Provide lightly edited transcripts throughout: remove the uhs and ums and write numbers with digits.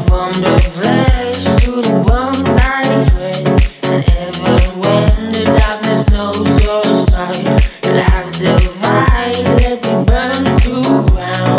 from the flesh to the bones I dread. And even when the darkness knows your style, you'll have to fight, let me burn to ground.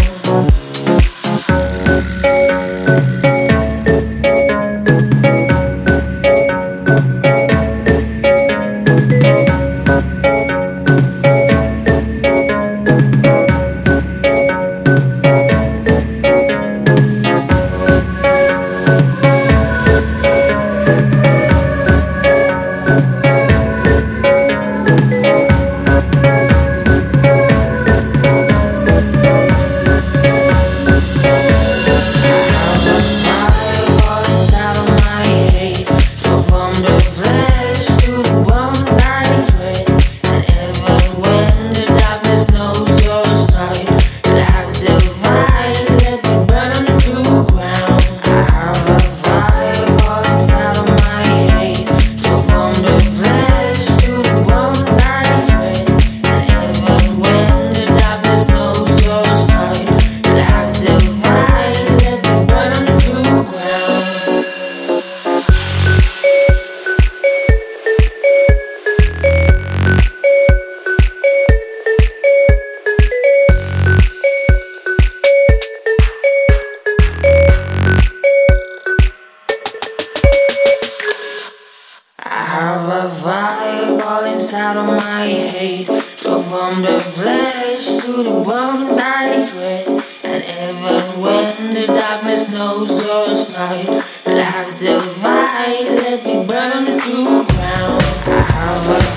All inside of my head, so from the flesh to the bones I dread. And even when the darkness knows your style, you'll have to fight, let me burn to ground. I have a